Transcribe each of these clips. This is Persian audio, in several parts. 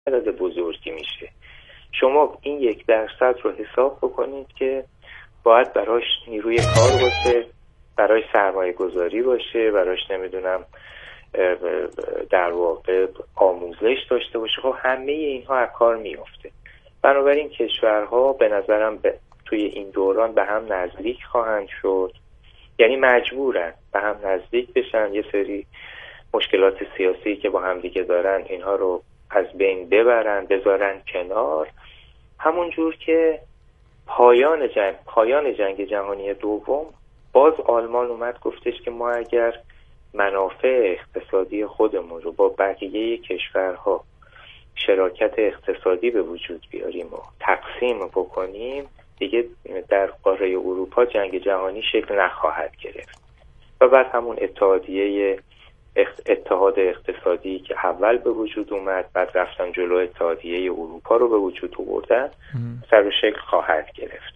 عدد بزرگی میشه. شما این 1% رو حساب بکنید که باید براش نیروی کار باشه، براش سرمایه گذاری باشه، براش نمیدونم در واقع آموزش داشته باشه. خب همه اینها از کار میفته. بنابراین کشورها به نظرم توی این دوران به هم نزدیک خواهند شد، یعنی مجبورن به هم نزدیک بشن، یه سری مشکلات سیاسی که با هم دیگه دارن اینها رو از بین ببرن، بذارن کنار. همون جور که پایان جنگ جهانی دوم باز آلمان اومد گفتش که ما اگر منافع اقتصادی خودمون رو با بقیه کشورها شراکت اقتصادی به وجود بیاریم و تقسیم بکنیم، دیگه در قاره اروپا جنگ جهانی شکل نخواهد گرفت. و بعد همون اتحاد اقتصادی که اول به وجود اومد، بعد رفتن جلو اتحادیه اروپا رو به وجود آوردن، سر و شکل خواهد گرفت.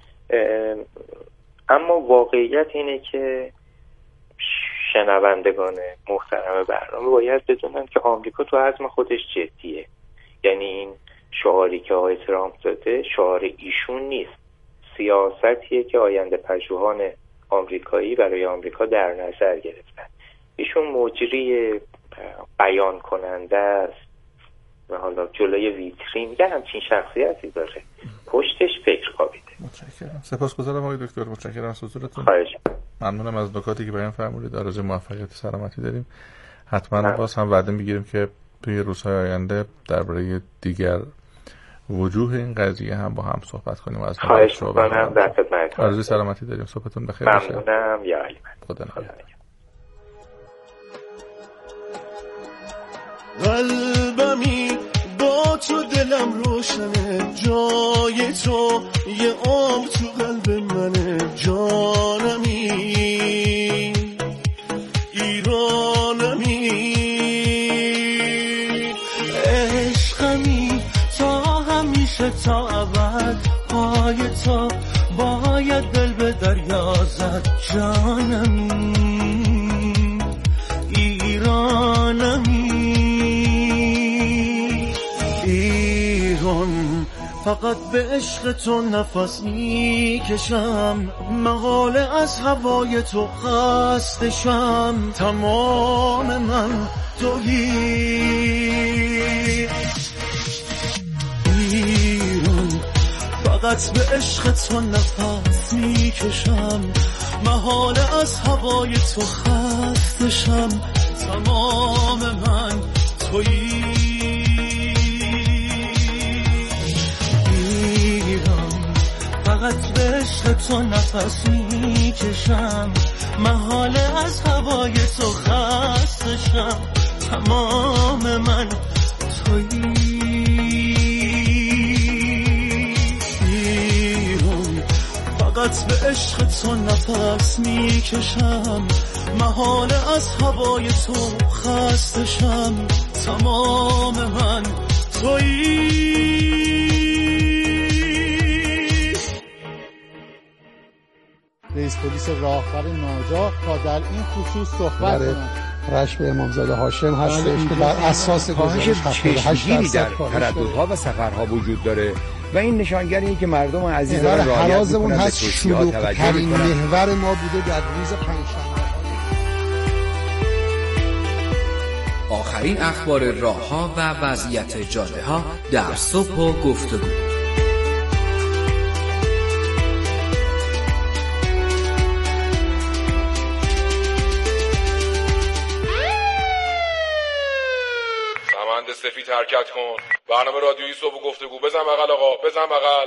اما واقعیت اینه که شنوندگان محترم برنامه باید بدونن که آمریکا تو عزم خودش جدیه. یعنی این شعاری که آقای ترامپ داده شعار ایشون نیست، سیاستیه که آینده پژوهان آمریکایی برای آمریکا در نظر گرفتن. ایشون مجری بیان کننده است و حالا جلوی ویترین یه همچین شخصیتی داره، پشتش فکر خوابیده. متشکرم. سپاسگزارم آقای دکتر، متشکرم از حضورتون. خواهش ممنونم از نکاتی که بیان فرمودید. آرزوی موفقیت و سلامتی داریم. حتما باز هم وعده میگیریم که توی روزهای آینده درباره دیگر وجوه این قضیه هم با هم صحبت کنیم و از خواهش می‌کنم. در خدمتتون. آرزوی سلامتی داریم. صحبتون بخیر باشه. ممنونم. یا علی. خدا نگهدار. قلبمی با تو دلم روشنه، جای تو یه عمر تو قلب منه، جانمی ایرانمی عشقمی تا همیشه تا ابد، پای تو باید دل به دریا زد، جانمی ایرانمی فقط به عشق تو نفس میکشم، محاله از هوای تو خستشم، تمام من تویی ایران. فقط به عشق تو نفس میکشم، محاله از هوای تو خستشم، تمام من تویی فقط به عشق تو نفس میکشم، محاله از هوای تو خستشم، تمام من تویی ایران. فقط به عشق تو نفس میکشم، محاله از هوای تو خستشم، تمام من تویی. رئیس پلیس راهور ناجا تا در این خصوص صحبت کنند. رشب امامزاده هاشم هستش که بر اساس گزارش 78% در ترددها و سفرها وجود داره و این نشانگر اینه که مردم عزیز را رعایت می‌کنند، به توصیه‌ها توجه می‌کنند. محور ما بوده در روز پنجشنبه. آخرین اخبار راه‌ها و وضعیت جاده‌ها در صبح و گفتگو. سفید حرکت کن. برنامه رادیویی صبح و گفتگو. بزن بغل آقا، بزن بغل.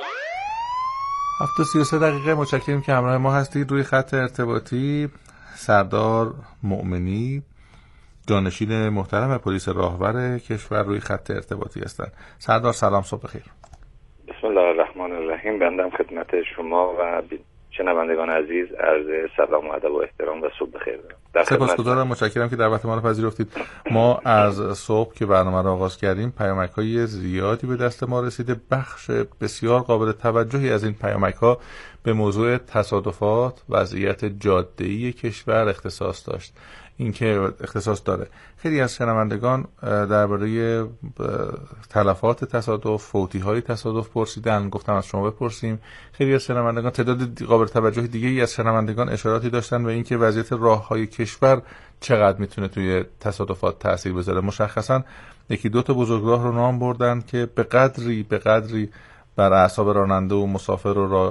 7:33 متشکرم که همراه ما هستید. روی خط ارتباطی سردار مؤمنی، جانشین محترم پلیس راهور کشور، روی خط ارتباطی هستند. سردار سلام، صبح بخیر. بسم الله الرحمن الرحیم. بنده خدمت شما و شنوندگان عزیز عرض سلام و ادب و احترام و صبح بخیر دارم. سپاسگزارم، متشکرم که دعوت ما رو پذیرفتید. ما از صبح که برنامه رو آغاز کردیم پیامک‌های زیادی به دست ما رسیده. بخش بسیار قابل توجهی از این پیامک‌ها به موضوع تصادفات، وضعیت جاده‌ای کشور اختصاص داشت. این که اختصاص داره. خیلی از شنوندگان درباره تلفات تصادف، فوتی‌های تصادف پرسیدن، گفتم از شما بپرسیم. خیلی از شنوندگان، تعداد قابل توجه دیگه‌ای از شنوندگان اشاراتی داشتن به اینکه وضعیت راه‌های کشور چقدر میتونه توی تصادفات تأثیر بذاره. مشخصاً یکی دو تا بزرگراه رو نام بردن که به قدری بر اعصاب راننده و مسافر رو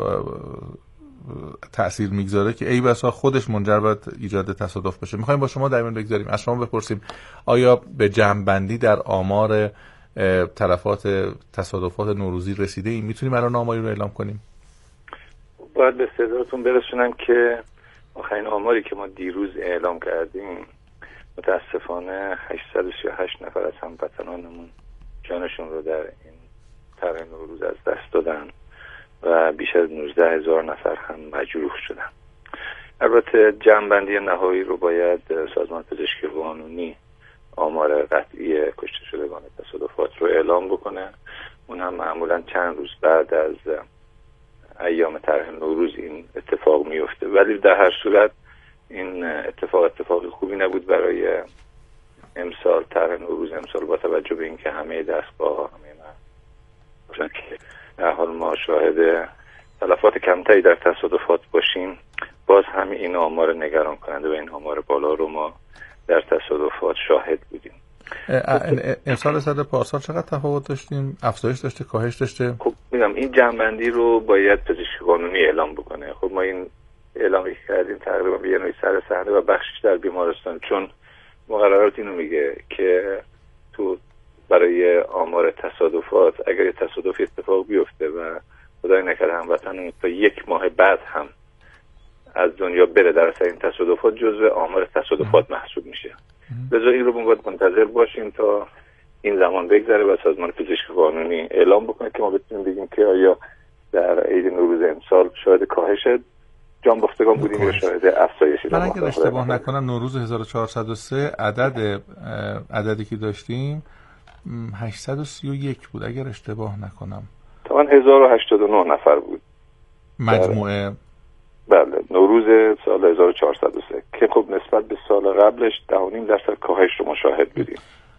تأثیر میگذاره که ای بسا خودش منجر به ایجاد تصادف بشه. میخوایم با شما در این بگذاریم، از شما بپرسیم آیا به جمع‌بندی در آمار تلفات تصادفات نوروزی رسیده ایم؟ میتونیم الان آماری رو اعلام کنیم؟ باید به صداتون برسونم که آخرین آماری که ما دیروز اعلام کردیم متاسفانه 838 نفر از هموطنانمون جانشون رو در این طرح نوروز از دست دادن و بیش از 19,000 نفر هم مجروح شدن. البته جمع‌بندی نهایی رو باید سازمان پزشکی قانونی آمار قطعی کشته شدگان تصادفات رو اعلام بکنه. اون هم معمولا چند روز بعد از ایام طرح نوروز این اتفاق میفته، ولی در هر صورت این اتفاق خوبی نبود برای امسال. طرح نوروز امسال با توجه به اینکه همه دستگاه همه که در حال ما شاهد تلفات کمتری در تصادفات باشیم، باز همین این آمار نگران کننده و این آمار بالا رو ما در تصادفات شاهد بودیم. امسال سال پارسال چقدر تفاوت داشتیم؟ افزایش داشته، کاهش داشته؟ خب میگم این جمع‌بندی رو باید پزشکی قانونی اعلام بکنه. خب ما این اعلامی کردیم تقریبا به یه نوعی سر صحنه و بخشش در بیمارستان، چون مقررات اینو میگه که تو برای آمار تصادفات اگر یه تصادفی اتفاق بیفته و خدای نکرده هموطنمون تا یک ماه بعد هم از دنیا بره در اثر این تصادفات، جزو آمار تصادفات محسوب میشه. لذا این رو باید منتظر باشیم تا این زمان بگذره و سازمان پزشکی قانونی اعلام بکنه که ما بتونیم بگیم که آیا در عید نوروز امسال شاهد کاهش جان باختگان بودیم یا شاهد افزایشی. من اگر اشتباه نکنم نوروز 1403 عددی که داشتیم 831 بود اگر اشتباه نکنم. تقریبا 1089 نفر بود مجموعه. بله، نوروز سال 1403 که خب نسبت به سال قبلش 10.5% کاهش رو مشاهد بودیم.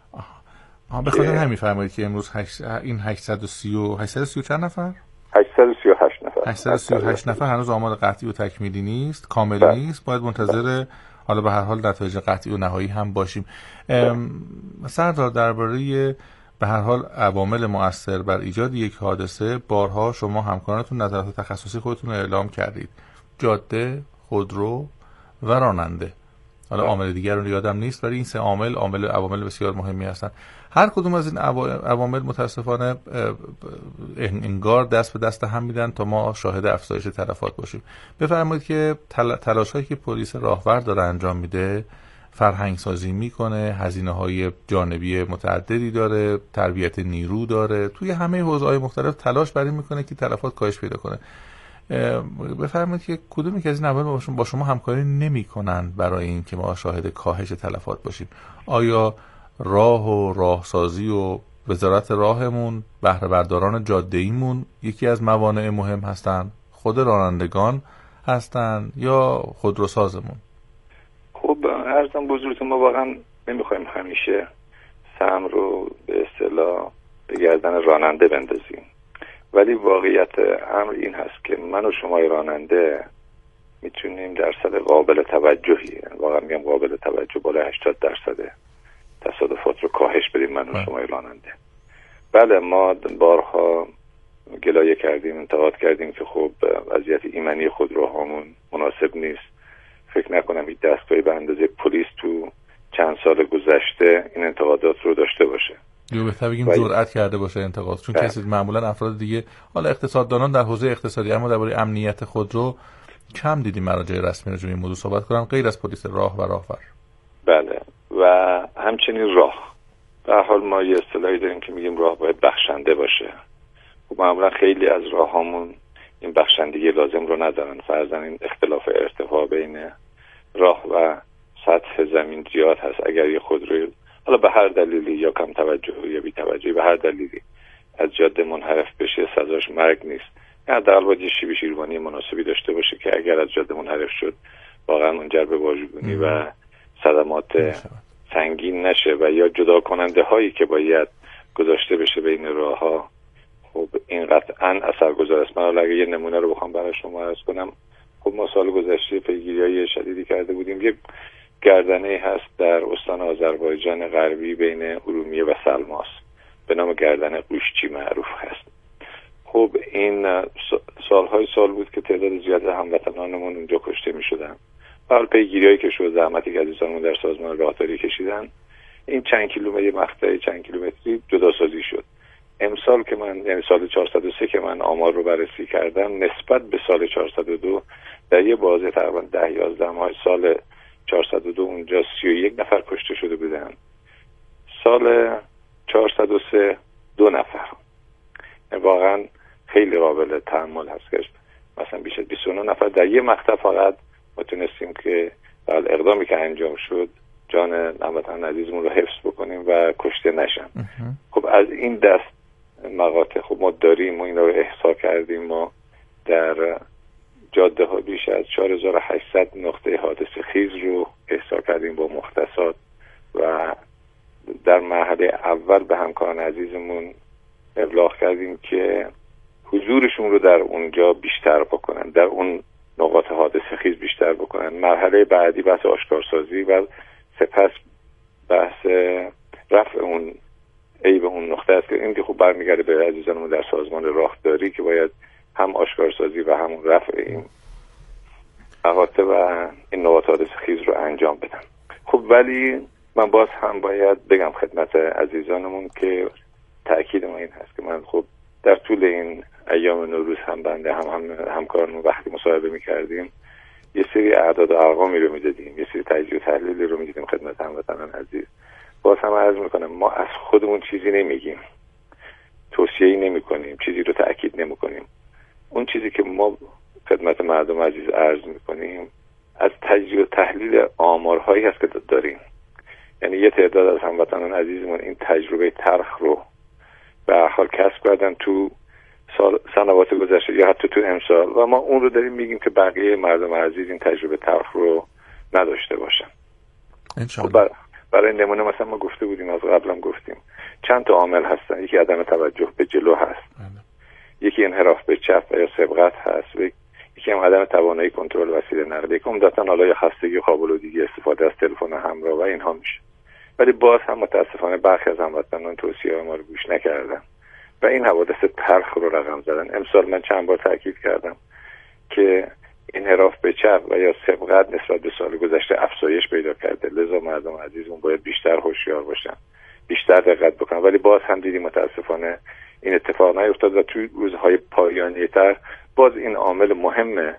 به خاطر همین فرمایید که امروز این 830 چند نفر؟ 838 نفر. 838 نفر هنوز آمار قطعی و تکمیلی نیست، کامل نیست. باید منتظر حالا به هر حال نتایج قطعی و نهایی هم باشیم. سردار، درباره به هر حال عوامل مؤثر بر ایجاد یک حادثه بارها شما همکارانتون نظرات تخصصی خودتون رو اعلام کردید: جاده، خودرو و راننده. حالا عامل دیگر رو یادم نیست، ولی این سه عوامل بسیار مهمی هستن. هر کدوم از این عوامل متاسفانه انگار دست به دست هم میدن تا ما شاهد افزایش تلفات باشیم. بفرمایید که تلاش‌هایی که پلیس راهور داره انجام میده، فرهنگ سازی میکنه، هزینه‌های جانبی متعددی داره، تربیت نیرو داره، توی همه حوزه‌های مختلف تلاش برای میکنه که تلفات کاهش پیدا کنه. بفرمایید که کدومی که از این عوامل با شما همکاری نمی‌کنند برای این که ما شاهد کاهش تلفات باشیم؟ آیا راه و راهسازی و وزارت راهمون، بهره برداران جاده‌ایمون یکی از موانع مهم هستن؟ خود رانندگان هستن یا خودروسازمون؟ خب عرضم بزرگتون، ما واقعا نمیخوایم همیشه سهم رو به اصطلاح به گردن راننده بندازیم، ولی واقعیت امر این هست که من و شما راننده میتونیم درصد قابل توجهی، واقعا میگم قابل توجه، بالای 80% تصادفات رو کاهش بدیم من و شما راننده. بله، ما بارها گلایه کردیم، انتقاد کردیم که خب وضعیت ایمنی خودروهامون مناسب نیست. فکر نکنم این دستگاهی به اندازه پلیس تو چند سال گذشته این انتقادات رو داشته باشه. یا بهتر بگیم جرأت کرده باشه انتقاد، چون کسی معمولا افراد دیگه، حالا اقتصاددانان در حوزه اقتصادی، اما درباره امنیت خودرو کم دیدیم مراجع رسمی راجع به این موضوع صحبت کنن غیر از پلیس راه و راهور. بله، و همچنین راه. به هر حال ما یه اصطلاحی داریم که میگیم راه باید بخشنده باشه. خب معمولا خیلی از راهامون این بخشندگی لازم رو ندارن. فرضاً این اختلاف ارتفاع بین راه و سطح زمین زیاد هست. اگر یه خودروی حالا به هر دلیلی، یا کم توجهی یا بی توجهی، به هر دلیلی از جاده منحرف بشه، سزاش مرگ نیست. یا حداقل باید یه شیروانی مناسبی داشته باشه که اگر از جاده منحرف شد واقعا منجر به واژگونی و صدمات سنگین نشه و یا جدا کننده هایی که باید گذاشته بشه بین راه ها، خب این قطعا اثرگذار است. من اگه یه نمونه رو بخوام برای شما عرض کنم، خب ما سال گذشته پیگیری‌های شدیدی کرده بودیم. یه گردنه هست در استان آذربایجان غربی بین ارومیه و سلماس به نام گردنه قوشچی معروف هست. خب این سالهای سال بود که تعداد زیاد هموطنانمون اونجا کشته می‌شدن. حال پیگیری‌هایی که شد، زحمتی که عزیزانمون در سازمان راهداری کشیدن، این چند کیلومتر مقطع چند کیلومتری جداسازی شد. امسال که من، یعنی سال 403 که من آمار رو بررسی کردم، نسبت به سال 402 در یه بازه تقریبا 10-11 ماه سال 402 اونجا 31 نفر کشته شده بودن. سال 403 2 نفر. واقعا خیلی قابل تحمل هست که مثلا بیش از 29 نفر در یه مقطع فقط ما تونستیم که بعد اقدامی که انجام شد جان هموطنان عزیزمون رو حفظ بکنیم و کشته نشن. خب از این دست مقاطع خب ما داریم و این رو احصا کردیم. ما در جاده ها بیش از 4800 نقطه حادثه خیز رو احصا کردیم با مختصات و در مرحله اول به همکاران عزیزمون ابلاغ کردیم که حضورشون رو در اونجا بیشتر بکنن، در اون نقاط حادثه خیز بیشتر بکنن. مرحله بعدی بحث آشکارسازی و سپس بحث رفع اون عیب اون نقطه است که این که خوب برمیگرده به عزیزانمون در سازمان راهداری که باید هم آشکارسازی و هم رفع این مقاطع و این نقاط حادثه خیز رو انجام بدن. خب ولی من باز هم باید بگم خدمت عزیزانمون که تأکید ما این هست که من خب در طول این ایام نوروز هم بنده همکارانمون وقتی مصاحبه می‌کردیم یه سری اعداد و ارقامی رو می‌دادیم، یه سری تجزیه و تحلیلی رو می‌دادیم خدمت هموطنان عزیز. باز هم عرض می‌کنم ما از خودمون چیزی نمیگیم، توصیه‌ای نمی‌کنیم، چیزی رو تأکید نمی‌کنیم. اون چیزی که ما خدمت مردم عزیز عرض می‌کنیم از تجزیه و تحلیل آمارهایی هست که داریم. یعنی یه تعداد از هموطنان عزیزمون این تجربه تلخ رو به هر حال کسب کردن تو سنوات گذشته یا حتی تو امسال و ما اون رو داریم میگیم که بقیه مردم عزیز این تجربه تلخ رو نداشته باشن. خب برای نمونه مثلا ما گفته بودیم، از قبلم گفتیم چند تا عامل هستن. یکی عدم توجه به جلو هست، یکی انحراف به چپ یا سبقت هست، یکی هم عدم توانایی کنترل وسیله نقل، یکی عمدتاً حالا خستگی خواب‌آلودگی، استفاده از تلفن همراه و اینها میشه. ولی باز هم متاسفانه برخی از هموطنان توصیه ما رو گوش نکردن و این حوادث تلخ رو رقم زدن. امسال من چند بار تاکید کردم که انحراف به چپ و یا سبقت نسبت به سال گذشته افزایش پیدا کرده، لذا مردم عزیزمون باید بیشتر هوشیار باشن، بیشتر دقت بکنن. ولی باز هم دیدیم متاسفانه این اتفاق نیفتاد و توی روزهای پایانی تر باز این عامل مهم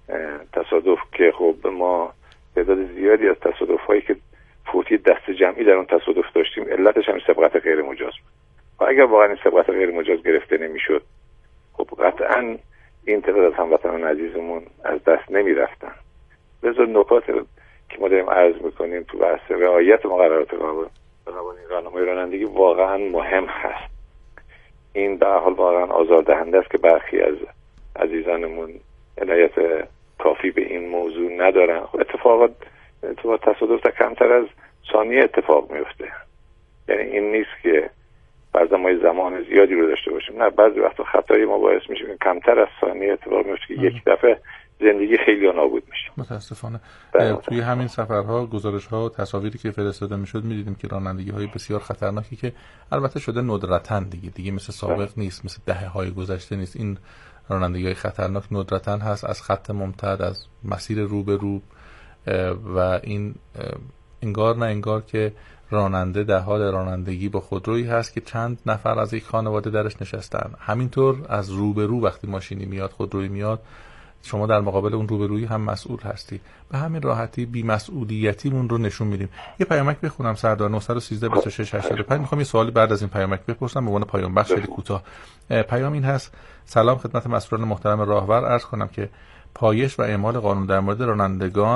تصادف که خب ما تعداد زیادی از تصادف‌هایی که فوتی دست جمعی در اون تصادف داشتیم علتش هم سبقت غیر مجاز بود و اگر واقعا این سبقت غیر مجاز گرفته نمیشد خب قطعا این تعداد از هموطنان عزیزمون از دست نمی رفتن. لذا نکات که ما داریم عرض میکنیم تو بحث رعایت مقررات قوانین راهنمایی رانندگی واقعا مهم هست. این به هر حال واقعا آزاردهنده است که برخی از عزیزانمون عنایت کافی به این موضوع ندارن. خب اتفاقات تصادف تا کمتر از ثانیه اتفاق میفته. یعنی این نیست که بعضی ما زمان زیادی رو داشته باشیم، نه، بعضی وقتا خطای ما باعث میشه که کمتر از ثانیه اتفاق میفته که یک دفعه زندگی خیلی نابود میشه. متاسفانه توی همین سفرها گزارش‌ها و تصاویری که فرستاده میشد می‌دیدیم که رانندگی‌های بسیار خطرناکی که البته شده ندرتاً دیگه مثل سابق نیست، مثل دهه‌های گذشته نیست. این رانندگی‌های خطرناک ندرتاً هست، از خط ممتد، از مسیر رو به رو و این انگار نه انگار که راننده در حال رانندگی با خودرویی هست که چند نفر از یک خانواده درش نشستن. همینطور از رو به رو وقتی ماشینی میاد، خودرویی میاد، شما در مقابل اون روبرویی هم مسئول هستی. به همین راحتی بی‌مسئولیتیمون رو نشون میدیم. یه پیامک بخونم سردار 913 26 85. میخوام یه سوالی بعد از این پیامک بپرسم به عنوان پایان بخش خیلی کوتاه. پیام این هست: سلام خدمت مسئولان محترم راهور، عرض کنم که پایش و اعمال قانون در مورد رانندگان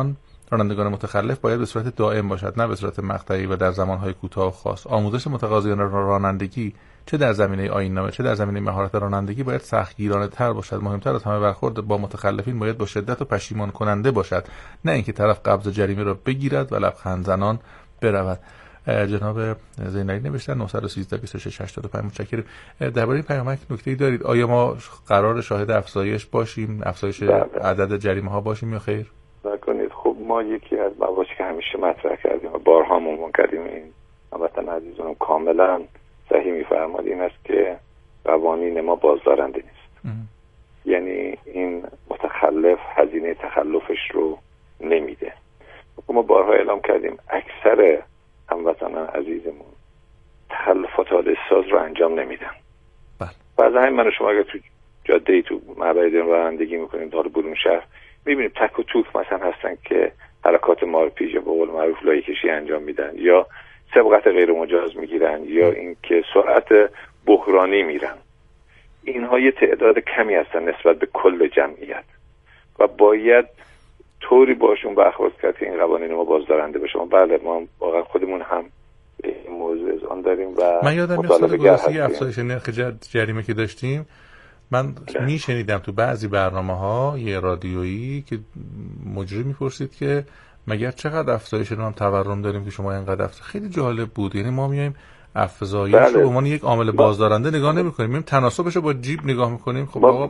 رانندگان متخلف باید به صورت دائم باشد، نه به صورت مقطعی و در زمانهای کوتاه و خاص. آموزش متقاضیان رانندگی چه در زمینه آیین‌نامه چه در زمینه مهارت رانندگی باید سختگیرانه‌تر باشد. مهمتر از همه برخورد با متخلفین باید با شدت و پشیمان کننده باشد، نه اینکه طرف قبض جریمه را بگیرد و لبخند زنان برود. جناب زینالی نوشتن 913 26 85. متشکرم. درباره این پیامک نکته‌ای دارید؟ آیا ما قرار شاهد افزایش باشیم، افزایش عدد جریمه ها باشیم یا خیر؟ نکنید. خب ما یکی از مواردی که همیشه مطرح کردیم و بارها عنوان کردیم، این البته عزیزانم کاملا صحیح می‌فرمایید، این است که قوانین ما بازدارنده نیست. یعنی این متخلف هزینه تخلفش رو نمیده. ما بارها اعلام کردیم اکثر هموطنان عزیزمون تخلفات حادثه ساز رو انجام نمیدن. بله. بعضی همین من و شما اگر تو جاده تو معبر داریم رانندگی میکنیم داخل برون شهر، میبینیم تک و توک مثلا هستن که حرکات مارپیچ به قول معروف لایه کشی انجام میدن، یا سبقت غیر مجاز میگیرن، یا اینکه سرعت بحرانی میرن. اینها یه تعداد کمی هستن نسبت به کل جمعیت و باید طوری باشون برخورد کرد که این قوانین ما بازدارنده بشه. بله ما واقعا خودمون هم این موضوع اذعان داریم و من یادم میاد سال گذشته افزایش نرخ جریمه که داشتیم، من میشنیدم تو بعضی برنامه‌ها یه رادیویی که مجری میپرسید که مگر چقدر افزایش نرخ تورم داریم که شما اینقدر افزایش. خیلی جالب بود. یعنی ما میایم افزایش رو به عنوان یک عامل بازدارنده نگاه نمی‌کنیم، میایم تناسبش رو با جیب نگاه می‌کنیم. خب ما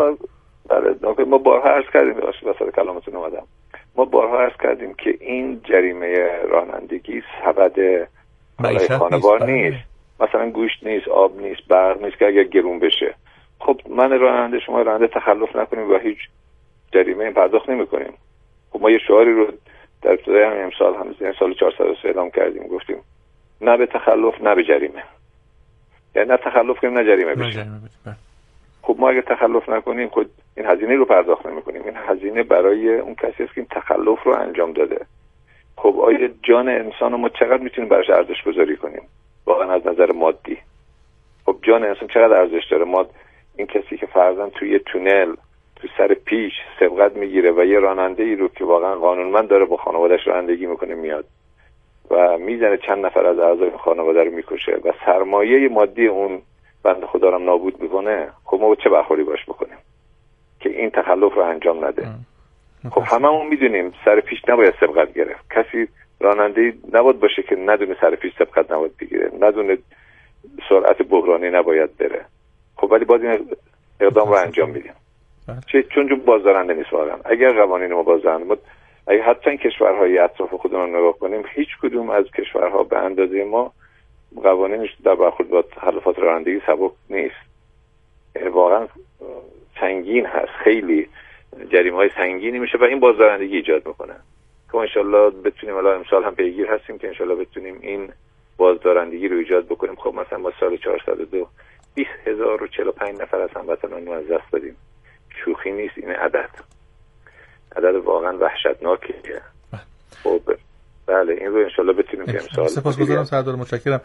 بارها عرض کردیم، واسه کلامتون اومدم، ما بارها عرض کردیم که این جریمه رانندگی سبد خانوار نیست. مثلا گوشت نیست، آب نیست، برق نیست که اگر گرون بشه خب من راننده شما راننده تخلف نکنیم و هیچ جریمه این پرداخت نمی‌کنیم. خب ما یه شعاری رو در ابتدای همین امسال سال 403 اعلام کردیم، گفتیم نه به تخلف نه به جریمه، یعنی نه تخلف کنیم نه جریمه بشه. خب ما اگه تخلف نکنیم خود این هزینه رو پرداخت نمی‌کنیم. این هزینه برای اون کسی است که این تخلف رو انجام داده. خب آیا جان انسان رو ما چقدر میتونیم براش ارزش گذاری کنیم واقعا از نظر مادی؟ خب جان انسان چقدر ارزش داره؟ ما این کسی که فرضاً توی تونل تو سر پیش سبقت میگیره و یه راننده ای رو که واقعا قانونمند داره با خانواده‌اش رانندگی میکنه میاد و میزنه چند نفر از اعضای خانواده رو میکشه و سرمایه مادی اون بنده خدا رو نابود میکنه، خب ما چه برخوردی باش بکنیم که این تخلف رو انجام نده؟ خب هممون میدونیم سر پیش نباید سبقت گرفت. کسی راننده نباید باشه که ندونه سر پیش سبقت نباید بگیره، ندونه سرعت بحرانی نباید بره. خب ولی باید این اقدام رو انجام میدیم. چون بازدارنده نیست واقعا. اگر قوانین ما بازدارنده بود، اگر حتی این کشورهای اطراف خودمون نگاه کنیم، هیچ کدوم از کشورها به اندازه ما قوانینش در برخورد با تخلفات رانندگی سبک نیست. یعنی واقعا سنگین هست، خیلی جریمه‌های سنگینی میشه و این بازدارندگی ایجاد میکنه که ان شاءالله بتونیم الان امسال هم پیگیر هستیم که ان شاءالله بتونیم این بازدارندگی رو ایجاد بکنیم. خب مثلا ما سال 402 20045 نفر از هموطنان رو از دست دادیم. شوخی نیست این عدد واقعا وحشتناکه. خب بله این رو انشالله بتونیم که امسال. سپاسگزارم سردار، متشکرم.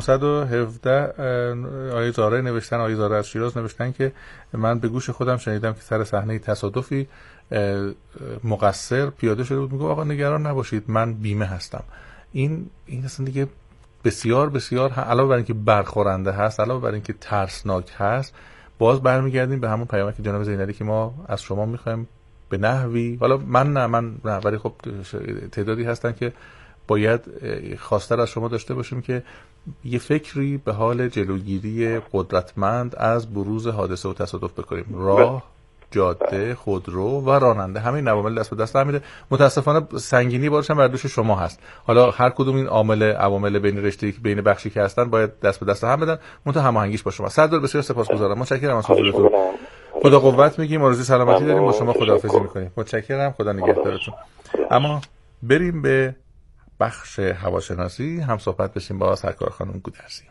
917 آقای زاره نوشتن، آقای زاره از شیراز نوشتن که من به گوش خودم شنیدم که سر صحنه تصادفی مقصر پیاده شده بود، میگه آقا نگران نباشید من بیمه هستم. این اصلا دیگه بسیار بسیار علاوه بر اینکه برخورنده هست، علاوه بر اینکه ترسناک هست، باز برمیگردیم به همون پیامی که جناب زینالی که ما از شما میخوایم به نحوی، حالا من نه ولی خب تعدادی هستن که باید خواستار از شما داشته باشیم که یه فکری به حال جلوگیری قدرتمند از بروز حادثه و تصادف بکنیم. راه، جاده، خودرو و راننده، همین عوامل دست به دست هم میره. متاسفانه سنگینی بارش هم بر دوش شما هست. حالا هر کدوم این عوامل بین رشته‌ای بین بخشی که هستن باید دست به دست هم بدن، منتها هماهنگیش با شما. سردار بسیار سپاسگزارم، متشکرم از حضورتون. خدا قوت میگیم، آرزوی سلامتی داریم، با شما خداحافظی میکنیم. متشکرم، خدا نگهدارتون. اما بریم به بخش هواشناسی، هم صحبت بشیم با سرکار خانم گودرزی.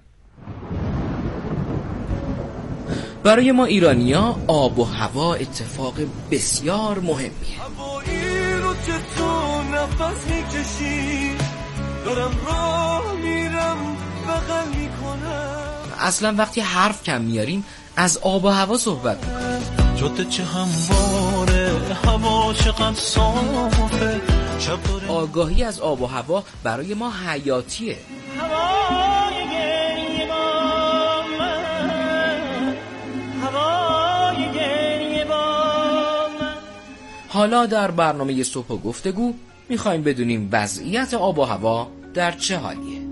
برای ما ایرانی‌ها آب و هوا اتفاق بسیار مهمیه. هوایی رو که تو نفس میکشی دارم راه میرم بغل میکنم. اصلا وقتی حرف کم میاریم از آب و هوا صحبت میکنیم. جاده چه همواره، هوا چقدر صافه، آگاهی از آب و هوا برای ما حیاتیه. حالا در برنامه صبح و گفتگو میخوایم بدونیم وضعیت آب و هوا در چه حالیه.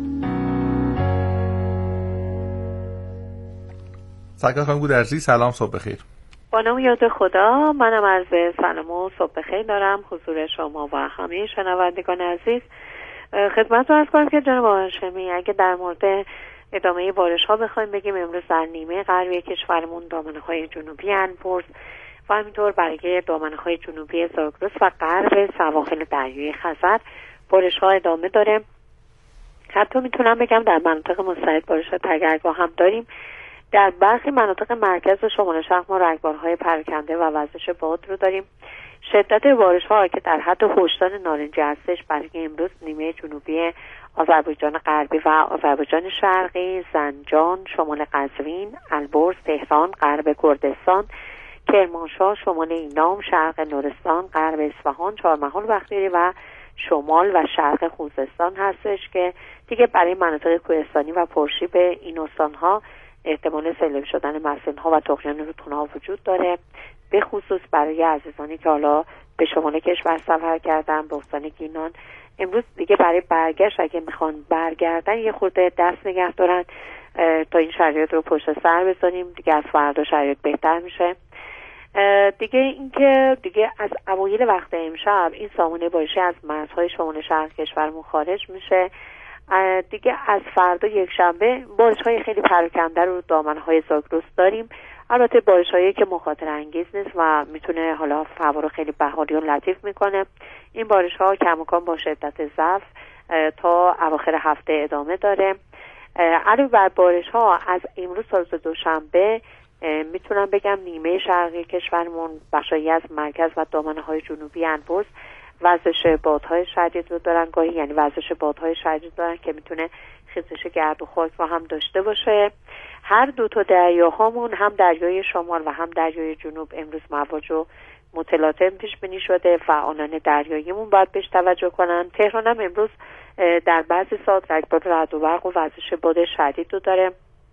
سرکار خانم گودرزی، سلام، صبح بخیر. با نام یاد خدا، منم عرض سلام و صبح بخیر دارم حضور شما و همه شنوندگان عزیز. خدمتتون عرض کنم که جناب هاشمی، اگه در مورد ادامه بارش‌ها بخوایم بگیم، امروز در نیمه غربی کشورمون دامنه‌های جنوبی البرز و همینطور برای دامنه‌های جنوبی زاگرس و غرب سواحل دریای خزر بارش‌ها ادامه داره. حتی میتونم بگم در مناطق مستعد بارش‌ها تگرگاه هم داریم. در برخی مناطق مرکز و شمال شرق ما رگبارهای پراکنده و وزش باد رو داریم. شدت بارش‌ها که در حد هشدار نارنجی هستش برای امروز نیمه جنوبی آذربایجان غربی و آذربایجان شرقی، زنجان، شمال قزوین، البرز، تهران، غرب کردستان، کرمانشاه، شمال اینام، شرق نورستان، غرب اصفهان، چهارمحال بختیاری و شمال و شرق خوزستان هستش که دیگه برای مناطق کوهستانی و پرشیب این استان‌ها احتمال سیلاب شدن مسیل‌ها و طغیان رودخانه‌ها وجود داره، به خصوص برای عزیزانی که حالا به شمال کشور سفر کردن، به استان گینان. امروز دیگه برای برگشت اگه میخوان برگردن یه خورده دست نگه دارن تا این شرایط رو پشت سر بزنیم. دیگه از فردا شرایط بهتر میشه. دیگه اینکه دیگه از اوایل وقت امشب این سامانه بارشی از مرزهای شمال شرق کشورمون خارج میشه. دیگه از فردا یک شنبه بارش‌های خیلی پراکنده رو دامنه‌های زاگرس داریم. البته بارش‌هایی که مخاطره انگیز نیست و میتونه حالا هوا رو خیلی بهاری و لطیف میکنه. این بارش‌ها کماکان با شدت ضعف تا اواخر هفته ادامه داره. علاوه بر بارش‌ها از امروز تا روز دوشنبه میتونم بگم نیمه شرقی کشورمون، بخشایی از مرکز و دامنه‌های جنوبی البرز وزش بادهای شدید رو دارن، گاهی یعنی وزش بادهای شدید دارن که میتونه خیزش گرد و خاک رو هم داشته باشه. هر دو تا دریاهامون، هم دریای شمال و هم دریای جنوب، امروز مواج و متلاطم پیش بینی شده. فعالان دریاییمون باید بهش توجه کنن. تهران هم امروز در بعضی ساعات رگبار رعد و برق و وزش باد شدید رو داره.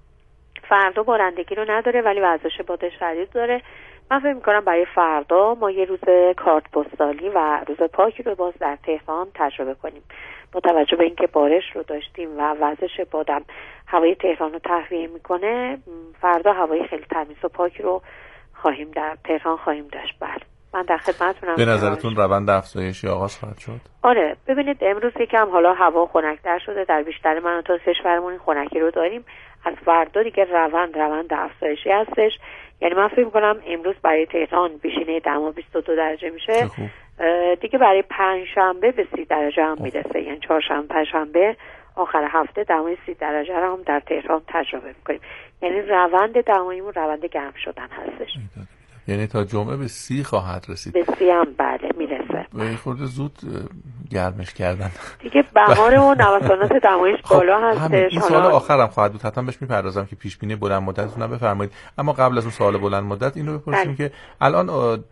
فردا بارندگی رو نداره ولی وزش باد شدید داره. من فکر می‌کنم برای فردا ما یه روز کارت پستالی و روز پاکی رو باز در تهران تجربه کنیم. با توجه به اینکه بارش رو داشتیم و وزش بادم هوای تهران رو تهویه میکنه، فردا هوای خیلی تمیز و پاکی رو در تهران خواهیم داشت. بله، من در خدمتتونم. به نظرتون روند افزایشی آغاز خواهد شد؟ آره، ببینید امروز یکم حالا هوا خنک‌تر شده، در بیشتر مناطق کشورمون این خنکی رو داریم. از فردا دیگه روند افزایشی هستش. یعنی من فکر می‌کنم امروز برای تهران بیشینه دما 22 درجه میشه. دیگه برای پنجشنبه به 30 درجه هم میرسه. یعنی چهارشنبه پنجشنبه آخر هفته دمای 30 درجه رو هم در تهران تجربه می‌کنیم. یعنی روند دماییمون روند گرم شدن هستش. یعنی تا جمعه به 30 خواهد رسید. به 30 هم بله میرسه. به خورده زود گرمش کردن دیگه. بهار و نوسانات دمایش بالا هستش. این سوال آخرم خواهد بود، حتما بهش میپردازم که پیش بینی بلند مدتتون بفرمایید. اما قبل از اون سوال بلند مدت این رو بپرسیم که الان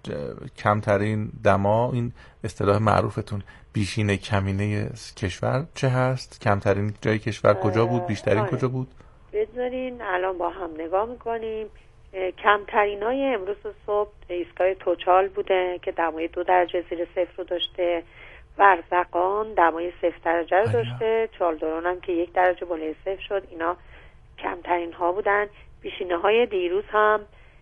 کمترین دما، این اصطلاح معروفتون، بیشینه کمینه کشور چه هست؟ کمترین جای کشور کجا بود؟ بیشترین کجا بود؟ بذارین الان با هم نگاه میکنیم. کمترین های امروز صبح ایستگاه توچال بوده که دمای 2 درجه زیر صفر رو داشته. ورزقان دمای 0 درجه رو داشته. چالدران هم که 1 درجه بالای صفر شد. اینا کمترین ها بودن. بیشینه های دیروز هم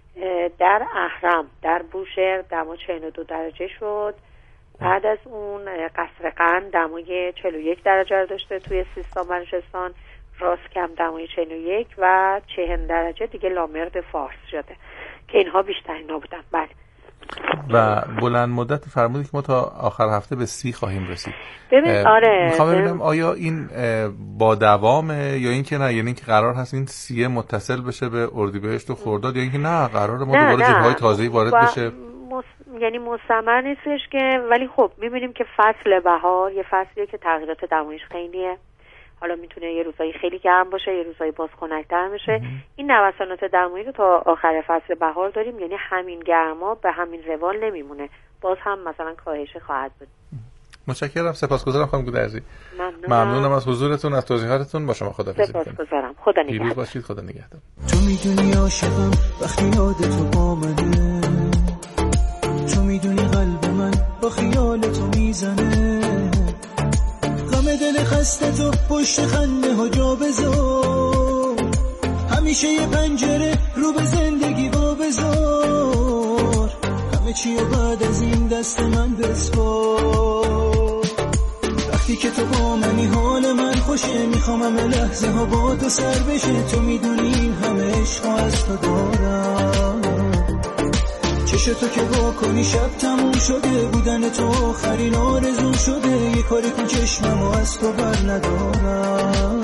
در اهرم، در بوشهر دما 42 درجه شد. بعد از اون قصر قند دمای 41 درجه رو داشته توی سیستان بلوچستان. راست کم دمای 41 و 40 درجه دیگه لامرد فارس شده که اینها بیشترین ها بودن. بله. و بلند مدت فرمودید که ما تا آخر هفته به 30 خواهیم رسید. ببین آره، میخوام ببینم آیا این با دوامه یا اینکه نه، یعنی اینکه قرار هست این 30 متصل بشه به اردیبهشت و خرداد، یا اینکه نه قرار ما دوباره جبهه‌های تازه‌ای وارد بشه؟ یعنی مستمر نیستش که، ولی خب میبینیم که فصل بهار یه فصلیه که تغییرات دمایش خیلیه. حالا میتونه یه روزایی خیلی گرم باشه، یه روزایی باز خنک‌تر میشه. این نوسانات دمایی رو تا آخر فصل بهار داریم. یعنی همین گرما به همین روال نمیمونه، باز هم مثلا کاهش خواهد بود. متشکرم، سپاسگزارم خانم گودرزی. ممنونم از حضورتون، از توضیحاتتون. با شما خداحافظی می‌کنم. سپاسگزارم. خدا نگهدار. پیروز باشید. خدا نگهدار. تو میدونی عاشقم وقتی یاد تو با منه، تو میدونی قلب من با خیال تو میزنه، غم دل خسته تو پشت خنده ها جا بذار، همیشه یه پنجره رو به زندگی با بذار، همه چی و بعد از این دست من بسپار، وقتی که تو با منی حال من خوشه، میخوام همه لحظه ها با تو سر بشه، تو میدونی این همه عشق از تو دارم، چشم تو که با کنی شب تموم شده، بودن تو آخرین آرزو شده، یه کاری کن چشمم و از تو بر ندارم.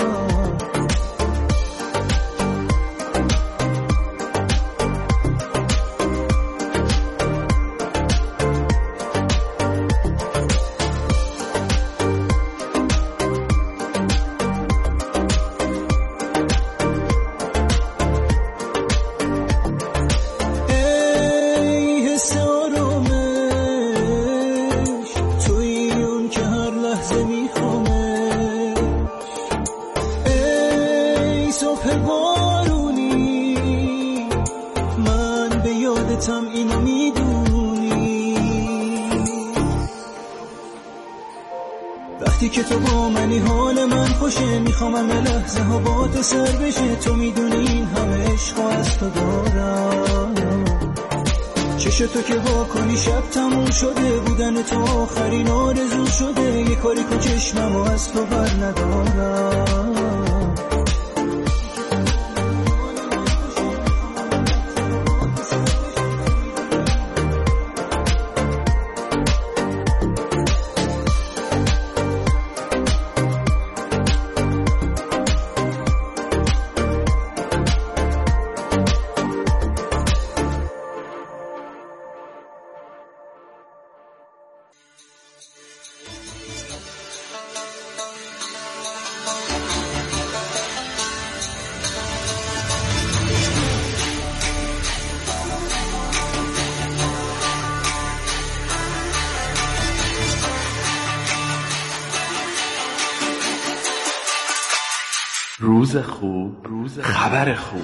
وقتی که تو با منی حال من خوشه، میخوام همه لحظه ها با تو سر بشه، تو میدونی این همه عشق از تو دارم، چشم تو که با کنی شب تموم شده، بودن تو آخرین آرزو شده، یه کاری کن چشمم و از تو بر ندارم. روز خوب، خبر خوب.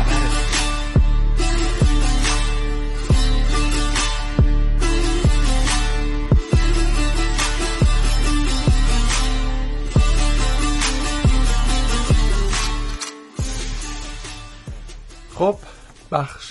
خب، بخش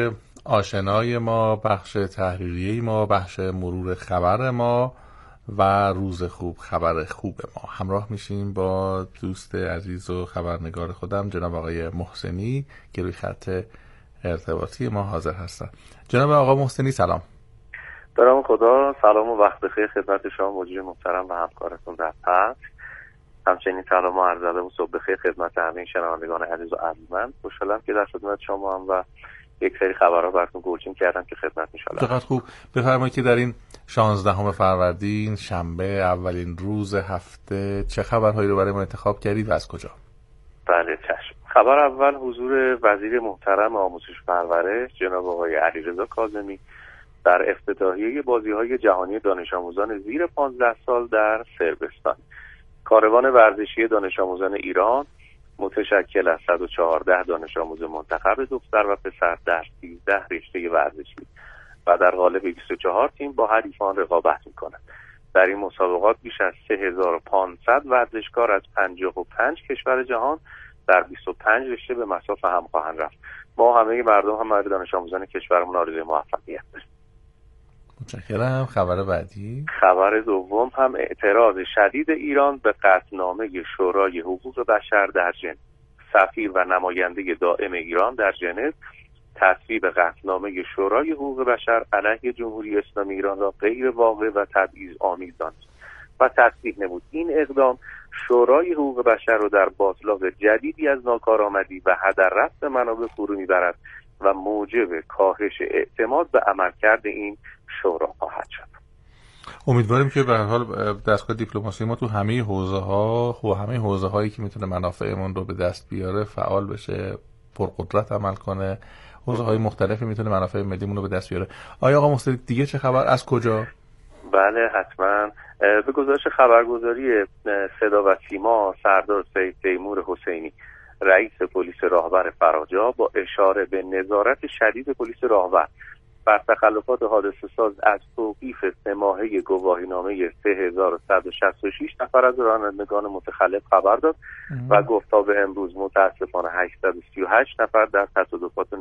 آشنای ما، بخش تحریریه ما، بخش مرور خبر ما و روز خوب، خبر خوب ما. همراه میشیم با دوست عزیز و خبرنگار خودم جناب آقای محسنی که روی خط ارتباطی ما حاضر هستن. جناب آقا محسنی سلام. برام خدا، سلام و وقت بخیر خدمت شما مجری محترم و همکارتون در پس. همچنین سلام و عرض ادب و صبح بخیر خدمت همه شنوندگان عزیز و ارجمند. خوشحالم که در خدمت شما هم و یک سری خبرها براتون گلچین کردم که خدمت می‌شالم. چقدر خوب. بفرمایید که در این 16 فروردین شنبه، اولین روز هفته، چه خبرهایی رو برای ما انتخاب کردید و از کجا؟ بله چشم. خبر اول حضور وزیر محترم آموزش و پرورش جناب آقای علیرضا کاظمی در افتتاحیه بازی‌های جهانی دانش آموزان زیر 15 سال در صربستان. کاروان ورزشی دانش آموزان ایران متشکل از 114 دانش آموز منتخب دختر و پسر در 13 رشته ورزشی و در قالب 24 تیم با حریفان رقابت می‌کنند. در این مسابقات بیش از 3500 ورزشکار از 55 کشور جهان در 25 رشته به مصاف هم خواهند رفت. ما همه مردم هم دانش آموزان کشورمون آرزوی موفقیت داریم. متشکرم. خبر بعدی. خبر دوم هم اعتراض شدید ایران به قطعنامه شورای حقوق بشر در ژنو. سفیر و نماینده دائم ایران در ژنو تصویب قطعنامه شورای حقوق بشر علیه جمهوری اسلامی ایران را غیر واقع و تبعیض‌آمیز دانست و تصدیق نمود. این اقدام شورای حقوق بشر را در باطلاق جدیدی از ناکارآمدی و هدر رفت منابع فرو میبرد و موجب کاهش اعتماد به عملکرد این شورا خواهد شد. امیدواریم که به هر حال دستگاه دیپلماسی ما تو همه حوزه هایی که میتونه منافعمون رو به دست بیاره فعال بشه، پرقدرت عمل کنه. حوزه های مختلفی میتونه منافع ملیمون رو به دست بیاره. آیا آقا محسن دیگه چه خبر؟ از کجا؟ بله حتما. به گزارش خبرگزاری صدا و سیما، سردار سید تیمور حسینی رئیس پلیس راهور فراجا با اشاره به نظارت شدید پلیس راهور بر تخلفات حادثه ساز از توقیف 3 ماهه گواهینامه 3166 نفر از رانندگان متخلف خبر داد و گفت تا به امروز متاسفانه 838 نفر در تصادفات